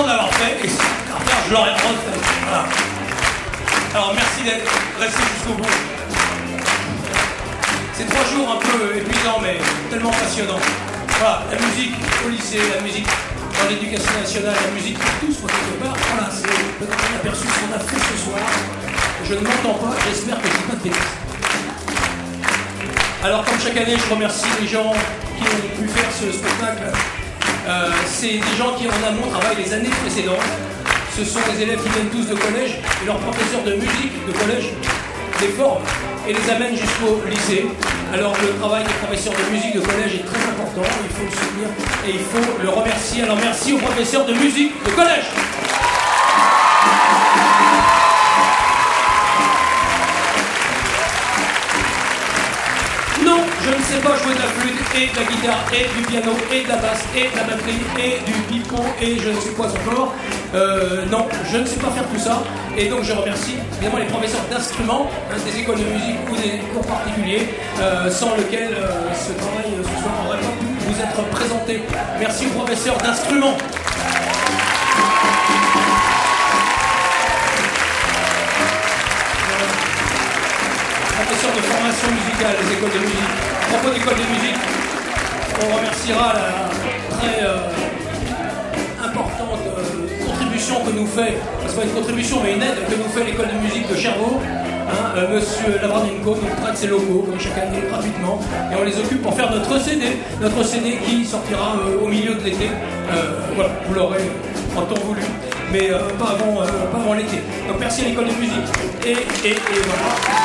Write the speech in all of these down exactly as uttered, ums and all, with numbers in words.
content de l'avoir fait, et si je refaire, je l'aurais refait. Voilà. Alors merci d'être resté jusqu'au bout. C'est trois jours un peu épuisants, mais tellement passionnants. Voilà, la musique au lycée, la musique dans l'éducation nationale, la musique pour tous, pour quelque part. Voilà, c'est peut-être un aperçu de ce qu'on a fait ce soir. Je ne m'entends pas, j'espère que je ne dis pas de bêtises. Alors, comme chaque année, je remercie les gens qui ont pu faire ce spectacle. Euh, c'est des gens qui, en amont, travaillent les années précédentes. Ce sont des élèves qui viennent tous de collège et leurs professeurs de musique de collège les forment et les amènent jusqu'au lycée. Alors le travail des professeurs de musique de collège est très important, il faut le soutenir et il faut le remercier. Alors merci aux professeurs de musique de collège. Non, je ne sais pas jouer de la flûte et de la guitare et du piano et de la basse et de la batterie et du pipeau et je ne sais quoi encore. Euh, non, je ne sais pas faire tout ça. Et donc je remercie évidemment les professeurs d'instruments, hein, des écoles de musique ou des cours particuliers, euh, sans lesquels euh, ce travail euh, ce soir n'aurait pas pu vous être présenté. Merci aux professeurs d'instruments. Professeurs de formation musicale, des écoles de musique. À propos d'écoles de musique, on remerciera la très euh, importante euh, contribution que nous fait, c'est pas une contribution mais une aide que nous fait l'école de musique de Cherbourg. Hein, euh, Monsieur Lavranenko nous prête ses locaux comme chaque année gratuitement et on les occupe pour faire notre C D, notre C D qui sortira euh, au milieu de l'été. Euh, voilà, vous l'aurez en temps voulu, mais euh, pas avant, euh, pas avant l'été. Donc merci à l'école de musique et, et, et voilà.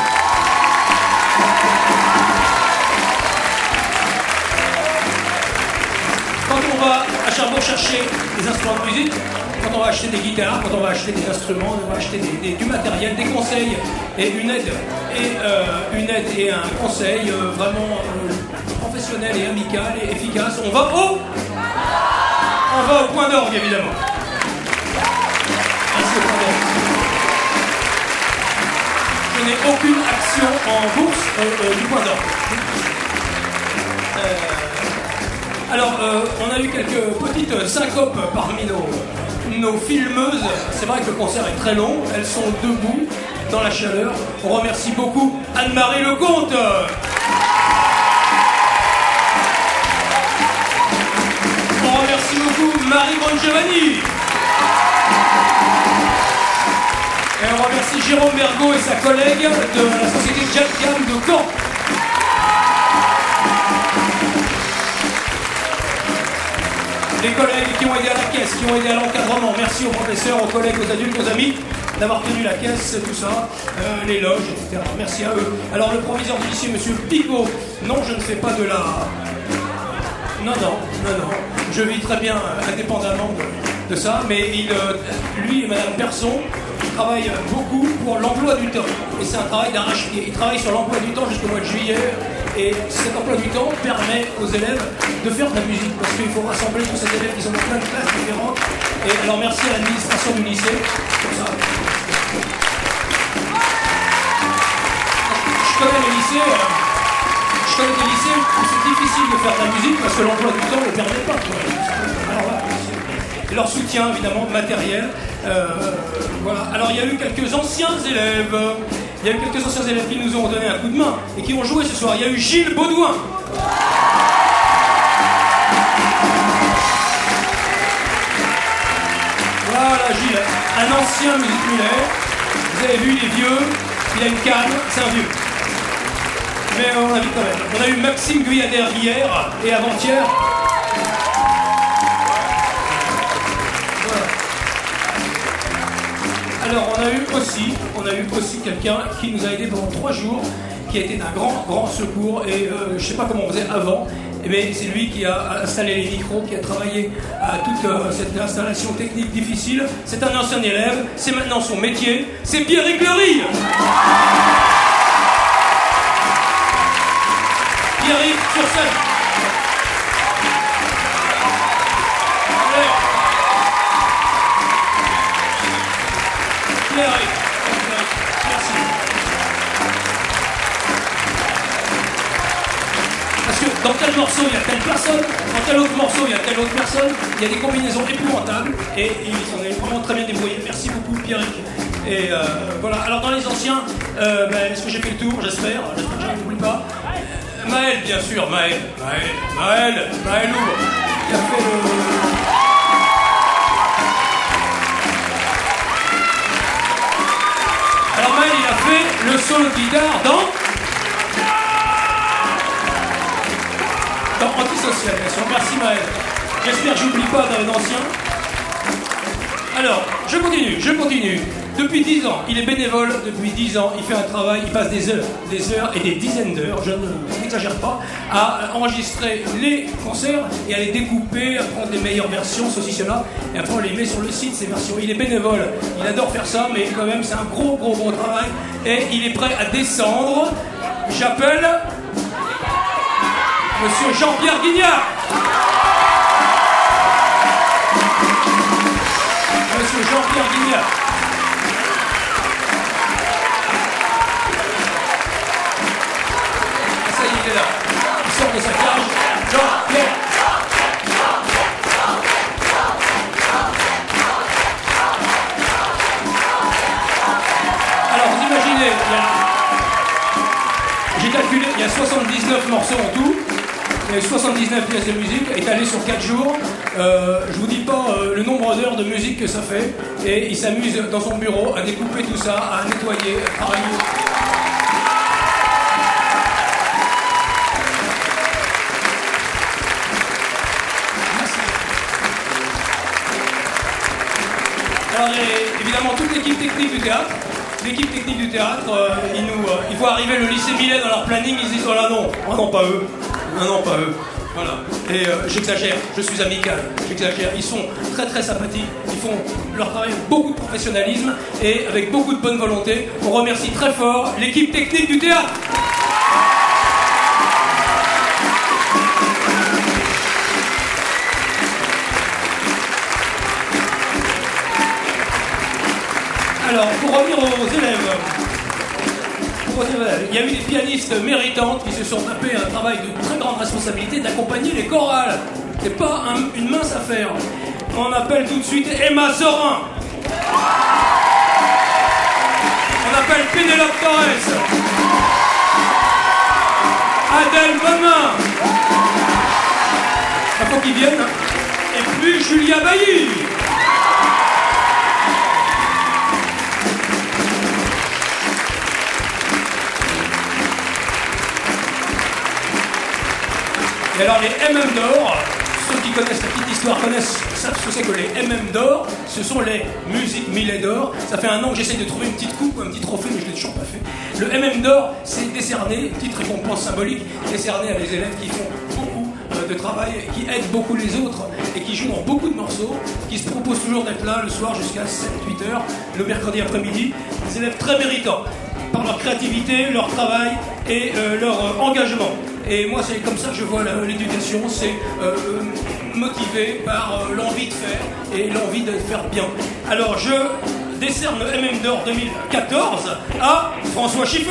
Quand on va à Cherbourg chercher des instruments de musique, quand on va acheter des guitares, quand on va acheter des instruments, on va acheter des, des, du matériel, des conseils et une aide et euh, une aide et un conseil euh, vraiment euh, professionnel et amical et efficace. On va au, on va au point d'orgue évidemment. Merci au point d'orgue. Je n'ai aucune action en bourse euh, euh, du point d'orgue. Euh, alors, euh, on a eu quelques petites syncopes parmi nos, nos filmeuses. C'est vrai que le concert est très long. Elles sont debout dans la chaleur. On remercie beaucoup Anne-Marie Lecomte. On remercie beaucoup Marie Bongiovanni. Et on remercie Jérôme Bergot et sa collègue de la société Jalcam de Caen. Les collègues qui ont aidé à la caisse, qui ont aidé à l'encadrement. Merci aux professeurs, aux collègues, aux adultes, aux amis d'avoir tenu la caisse, tout ça, euh, les loges, et cetera. Merci à eux. Alors le proviseur du lycée, monsieur Picot, non, je ne fais pas de la... Non, non, non, non. Je vis très bien euh, indépendamment de, de ça, mais il, euh, lui et madame Persson travaillent beaucoup pour l'emploi du temps. Et c'est un travail d'arrache-pied. Ils travaillent sur l'emploi du temps jusqu'au mois de juillet. Et cet emploi du temps permet aux élèves de faire de la musique, parce qu'il faut rassembler tous ces élèves qui sont dans plein de classes différentes. Et alors merci à l'administration du lycée pour ça. Je connais les lycées, euh, je connais des lycées où c'est difficile de faire de la musique parce que l'emploi du temps ne le permet pas. Alors voilà, et leur soutien évidemment matériel. Euh, voilà. Alors il y a eu quelques anciens élèves. Il y a eu quelques anciens élèves qui nous ont donné un coup de main et qui ont joué ce soir. Il y a eu Gilles Baudouin. Voilà Gilles, un ancien musiculaire. Vous avez vu, il est vieux, il a une canne, c'est un vieux. Mais on a vu quand même. On a eu Maxime Guyader hier et avant-hier. Alors on a eu aussi, on a eu aussi quelqu'un qui nous a aidé pendant trois jours, qui a été d'un grand, grand secours et euh, je sais pas comment on faisait avant, mais c'est lui qui a installé les micros, qui a travaillé à toute euh, cette installation technique difficile. C'est un ancien élève, c'est maintenant son métier, c'est Pierrick Lery. Pierrick sur scène. Pierrick. Merci. Parce que dans tel tel morceau, il y a telle personne, dans tel autre morceau, il y a telle autre personne. Il y a des combinaisons épouvantables et ils sont vraiment très bien débrouillés. Merci beaucoup, Pierrick. Et euh, voilà. Alors, dans les anciens, euh, ben, est-ce que j'ai fait le tour? J'espère. J'espère que je n'oublie pas. Euh, Maël, bien sûr, Maël. Maël, Maël, Maël Louvre, qui a fait le. Alors, Maël, il a fait le solo de guitare dans. Dans Antisocial, bien sûr. Merci Maël. J'espère que j'oublie pas dans les anciens. Alors, je continue, je continue. Depuis dix ans, il est bénévole. Depuis dix ans, il fait un travail, il passe des heures, des heures et des dizaines d'heures, je n'exagère pas, à enregistrer les concerts et à les découper, à prendre les meilleures versions, ceci, cela, et après on les met sur le site, ces versions. Il est bénévole, il adore faire ça, mais quand même, c'est un gros, gros, gros travail. Et il est prêt à descendre. J'appelle Monsieur Jean-Pierre Guignard. Monsieur Jean-Pierre Guignard. Ah, ça y est, il est là. Il sort de sa cage. Jean-Pierre. Alors, vous imaginez, il y a... j'ai calculé, il y a soixante-dix-neuf morceaux en tout. Il y a soixante-dix-neuf pièces de musique étalées sur quatre jours. Euh, je vous dis pas euh, le nombre d'heures de musique que ça fait. Et il s'amuse dans son bureau à découper tout ça, à nettoyer, à travailler. Merci. Alors et, évidemment toute l'équipe technique du théâtre. L'équipe technique du théâtre, euh, ils, nous, euh, ils voient arriver le lycée Millet dans leur planning, ils se disent oh là non, oh non pas eux. Non, non, pas eux. Voilà. Et euh, j'exagère, je suis amical, j'exagère. Ils sont très très sympathiques, ils font leur travail avec beaucoup de professionnalisme et avec beaucoup de bonne volonté. On remercie très fort l'équipe technique du théâtre. Alors, pour revenir aux élèves, il y a eu des pianistes méritantes qui se sont tapés un travail de très grande responsabilité d'accompagner les chorales. C'est pas un, une mince affaire. On appelle tout de suite Emma Zorin. On appelle Pénélope Torres. Adèle Mamin. Il faut qu'ils viennent. Et puis Julia Bailly. Et alors les M M d'or, ceux qui connaissent la petite histoire connaissent, savent ce que c'est que les M M d'or, ce sont les musiques Millet d'or. Ça fait un an que j'essaie de trouver une petite coupe ou un petit trophée, mais je ne l'ai toujours pas fait. Le M M d'or, c'est décerné, petite récompense symbolique, décerné à des élèves qui font beaucoup de travail, qui aident beaucoup les autres et qui jouent dans beaucoup de morceaux, qui se proposent toujours d'être là le soir jusqu'à sept huit heures, le mercredi après-midi. Des élèves très méritants par leur créativité, leur travail et euh, leur euh, engagement. Et moi, c'est comme ça que je vois l'éducation, c'est euh, motivé par euh, l'envie de faire et l'envie de faire bien. Alors, je décerne le M M d'or deux mille quatorze à François Schiffer.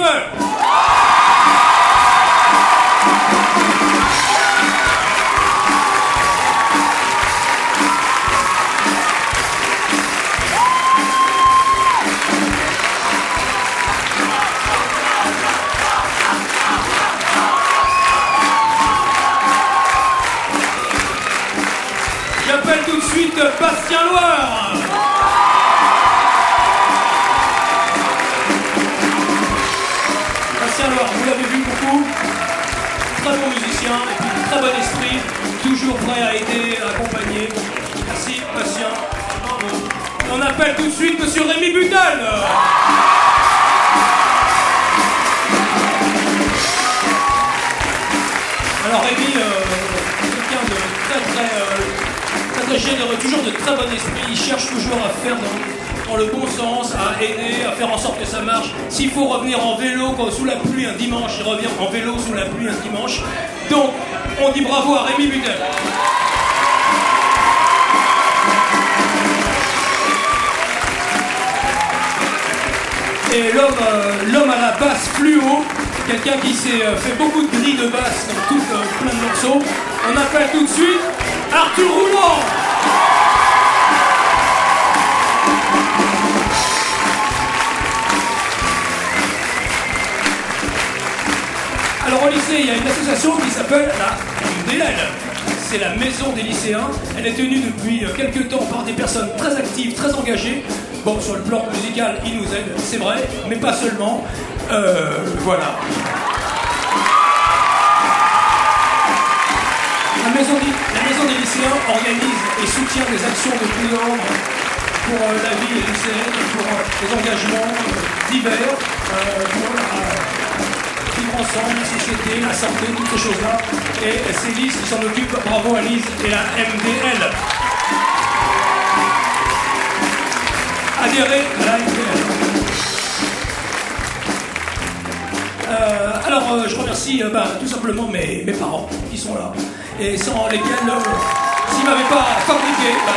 J'appelle tout de suite Bastien Loire. Bastien Loire, vous l'avez vu beaucoup, très bon musicien et puis très bon esprit, toujours prêt à aider, à accompagner. Merci Bastien. On appelle tout de suite Monsieur Rémi Butal. Alors Rémi, euh, quelqu'un de très très, euh, très très généreux, toujours de très bon esprit, il cherche toujours à faire dans, dans le bon sens, à aider, à faire en sorte que ça marche. S'il faut revenir en vélo quand, sous la pluie un dimanche, il revient en vélo sous la pluie un dimanche. Donc, on dit bravo à Rémi Butel. Et l'homme, euh, l'homme à la basse fluo, quelqu'un qui s'est euh, fait beaucoup de grilles de basse dans tout euh, plein de morceaux. On appelle tout de suite Arthur Roulant. Alors au lycée, il y a une association qui s'appelle la M D L. C'est la maison des lycéens. Elle est tenue depuis quelques temps par des personnes très actives, très engagées. Bon, sur le plan musical, ils nous aident, c'est vrai, mais pas seulement. Euh, voilà. La maison, des, la maison des lycéens organise et soutient des actions de tout ordre pour euh, la vie lycéenne, pour euh, des engagements euh, divers, euh, pour euh, vivre ensemble, la société, la santé, toutes ces choses-là. Et c'est Lise qui s'en occupe. Bravo à Lise et la M D L. Adhérer à la M D L. Euh, alors, euh, je remercie euh, bah, tout simplement mes, mes parents qui sont là. Et sans lesquels, euh, s'ils ne m'avaient pas fabriqué, bah,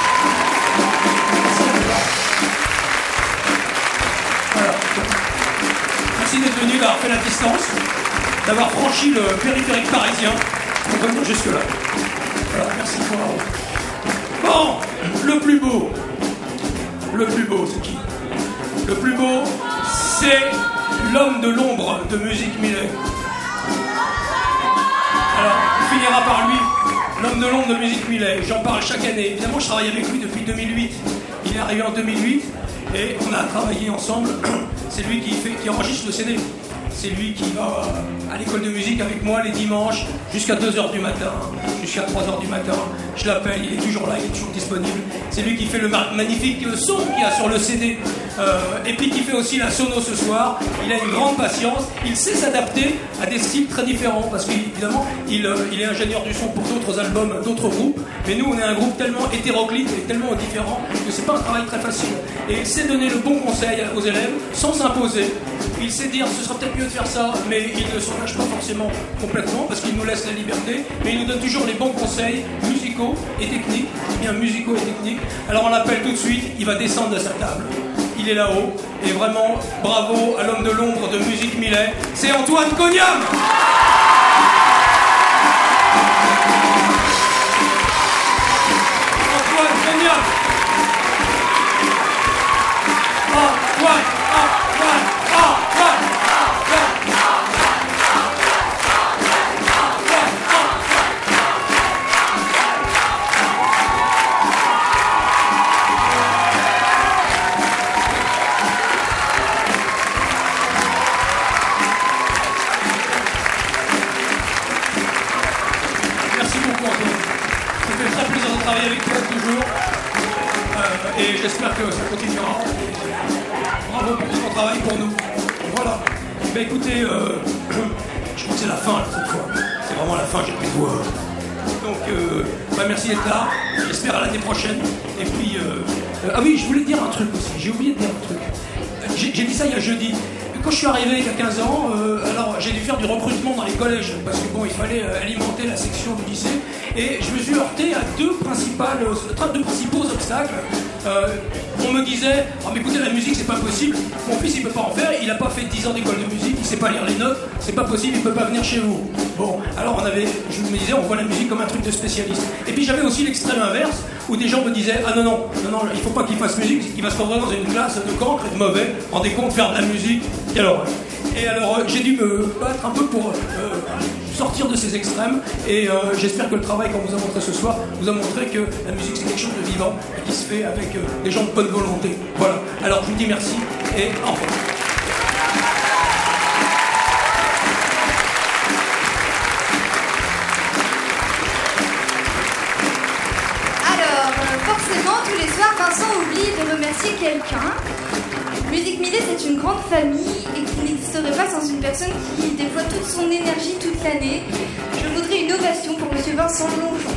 voilà. Merci d'être venu, d'avoir fait la distance, d'avoir franchi le périphérique parisien. On peut venir jusque-là. Voilà, merci pour. Bon, le plus beau. Le plus beau, c'est qui? Le plus beau, c'est l'homme de l'ombre de Musique Millet. Alors, on finira par lui, l'homme de l'ombre de Musique Millet. J'en parle chaque année. Évidemment, je travaille avec lui depuis deux mille huit. Il est arrivé en deux mille huit et on a travaillé ensemble. C'est lui qui, fait, qui enregistre le C D. C'est lui qui va à l'école de musique avec moi les dimanches jusqu'à deux heures du matin, jusqu'à trois heures du matin. Je l'appelle, il est toujours là, il est toujours disponible. C'est lui qui fait le magnifique son qu'il y a sur le C D. Euh, et puis qui fait aussi la sono ce soir. Il a une grande patience. Il sait s'adapter à des styles très différents parce qu'évidemment, il, euh, il est ingénieur du son pour d'autres albums, d'autres groupes. Mais nous, on est un groupe tellement hétéroclite et tellement différent que c'est pas un travail très facile. Et il sait donner le bon conseil aux élèves sans s'imposer. Il sait dire ce sera peut-être mieux de faire ça, mais il ne s'en lâche pas forcément complètement parce qu'il nous laisse la liberté, mais il nous donne toujours les bons conseils musicaux et techniques, bien musicaux et techniques. Alors on l'appelle tout de suite, il va descendre de sa table. Il est là-haut, et vraiment bravo à l'homme de l'ombre de Musique Millet, c'est Antoine Cognam. Antoine Cognam. Antoine, Antoine, Antoine. Avec toi toujours euh, et j'espère que ça continuera. Bravo pour tout ton travail pour nous. Voilà. Ben écoutez, euh, je crois que c'est la fin là, cette fois. C'est vraiment la fin, j'ai plus de voix. Donc euh, ben merci d'être là. J'espère à l'année prochaine. Et puis euh, euh, ah oui, je voulais te dire un truc aussi. J'ai oublié de dire un truc. J'ai, j'ai dit ça il y a jeudi. Quand je suis arrivé il y a quinze ans, euh, alors j'ai dû faire du recrutement dans les collèges parce que bon, il fallait euh, alimenter la section du lycée et je me suis heurté à deux, principales, euh, deux principaux obstacles. Euh, on me disait, oh, mais écoutez, la musique c'est pas possible, mon fils il peut pas en faire, il a pas fait dix ans d'école de musique, il sait pas lire les notes, c'est pas possible, il peut pas venir chez vous. Bon, alors on avait, je me disais, on voit la musique comme un truc de spécialiste. Et puis j'avais aussi l'extrême inverse où des gens me disaient, ah non, non, non, non, il faut pas qu'il fasse musique, il va se retrouver dans une classe de cancre et de mauvais, rendez compte, faire de la musique. Et alors, et alors euh, j'ai dû me battre un peu pour euh, sortir de ces extrêmes et euh, j'espère que le travail qu'on vous a montré ce soir vous a montré que la musique c'est quelque chose de vivant et qui se fait avec euh, des gens de bonne volonté. Voilà, alors je vous dis merci et au revoir. Alors, euh, forcément, tous les soirs, Vincent oublie de remercier quelqu'un. Musique Millet, c'est une grande famille et qui n'existerait pas sans une personne qui déploie toute son énergie toute l'année. Je voudrais une ovation pour Monsieur Vincent Longeon.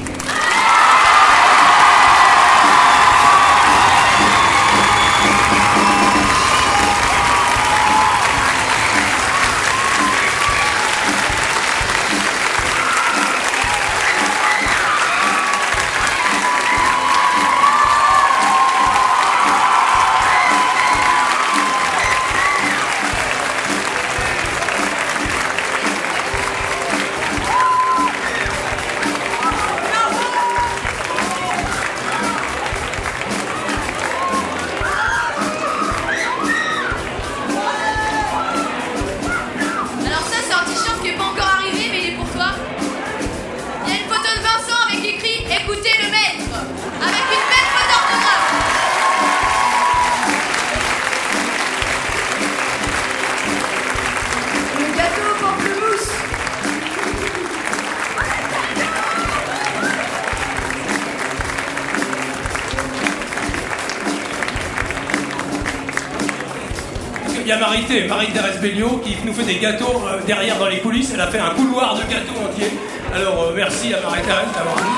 y a Marité, Marie-Thérèse Belliot, qui nous fait des gâteaux euh, derrière dans les coulisses. Elle a fait un couloir de gâteaux entier. Alors euh, merci à Marie-Thérèse d'avoir venu.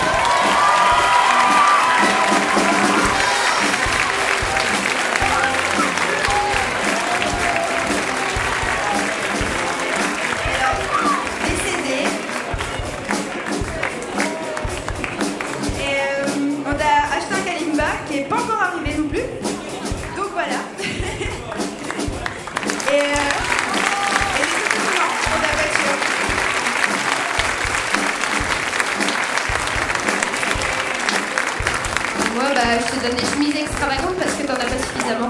Qui n'est pas encore arrivé non plus. Donc voilà. et, euh, et c'est tout simplement pour la voiture. Moi, bah, je te donne des chemises extravagantes parce que t'en as pas suffisamment.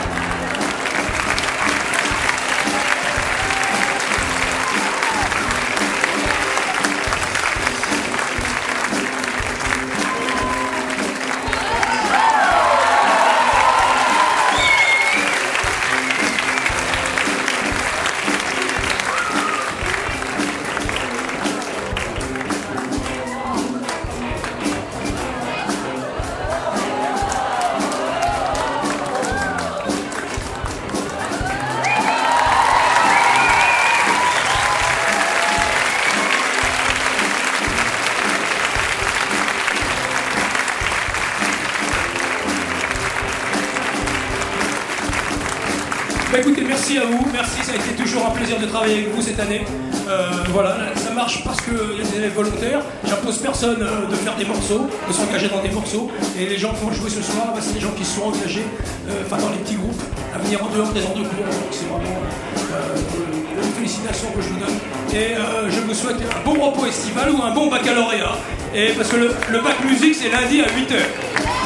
Bah écoutez, merci à vous, merci, ça a été toujours un plaisir de travailler avec vous cette année. Euh, voilà, ça marche parce qu'il y a des élèves volontaires. J'impose personne euh, de faire des morceaux, de s'engager dans des morceaux. Et les gens qui vont jouer ce soir, bah, c'est des gens qui se sont engagés, euh, enfin dans les petits groupes, à venir en dehors des heures de cours. Donc c'est vraiment euh, une félicitation que je vous donne. Et euh, je vous souhaite un bon repos estival ou un bon baccalauréat. Et parce que le, le bac musique, c'est lundi à huit heures.